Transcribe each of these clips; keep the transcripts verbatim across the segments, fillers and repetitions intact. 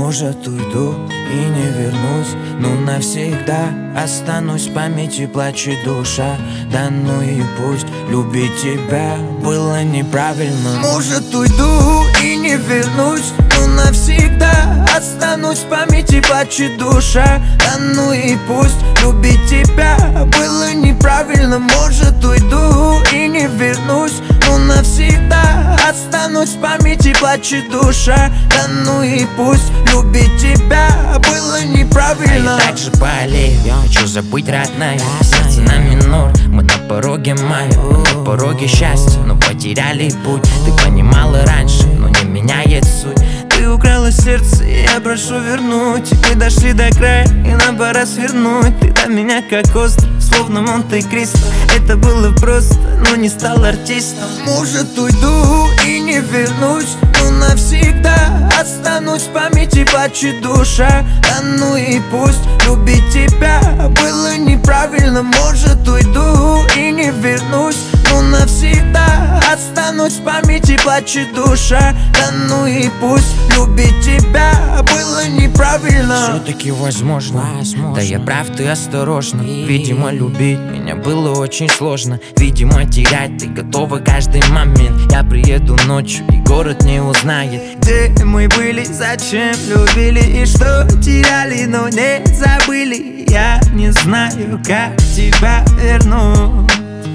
Может, уйду и не вернусь, ну навсегда останусь в памяти, плачет душа. Да ну и пусть, любить тебя было неправильно. Может, уйду и не вернусь, ну навсегда останусь в памяти, плачет душа. Да ну и пусть, любить тебя было неправильно. Может, уйду и не вернусь, ну навсегда останусь в памяти, плачет душа. Да ну и пусть, любить тебя было неправильно. А я также болею, хочу забыть, родная. Сердце на минор, мы на пороге мая, мы на пороге счастья, но потеряли путь. Ты понимала раньше, но не меняет суть. Ты украла сердце, и я прошу вернуть. Мы дошли до края, и нам пора свернуть. Ты до меня как остров, словно Монте-Кристо. Это было просто, но не стал артистом. Может, уйду и не вернусь, но навсегда останусь в памяти, плачет душа. Да ну и пусть, любить тебя было неправильно. Может, уйду и не вернусь, но навсегда останусь в памяти, плачет душа. Да ну и пусть, любить тебя было неправильно. Все-таки возможно, возможно, да я прав, ты осторожно. Видимо, любить меня было очень сложно. Видимо, терять ты готова каждый момент. Я приеду ночью, и город не узнает, где мы были, зачем любили и что теряли, но не забыли. Я не знаю, как тебя верну.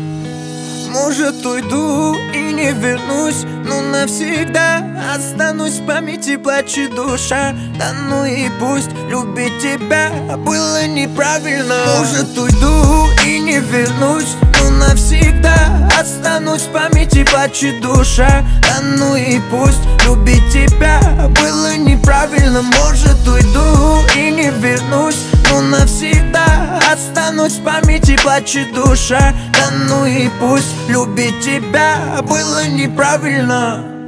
Может, уйду и не вернусь, но навсегда останусь в памяти, плачет душа. Да ну и пусть, любить тебя было неправильно. Может, уйду и не вернусь, но навсегда останусь в памяти, плачет душа. Да ну и пусть, любить тебя было неправильно. Может, уйду и не вернусь, но навсегда останусь в памяти, плачет душа. Да ну и пусть, любить тебя было неправильно.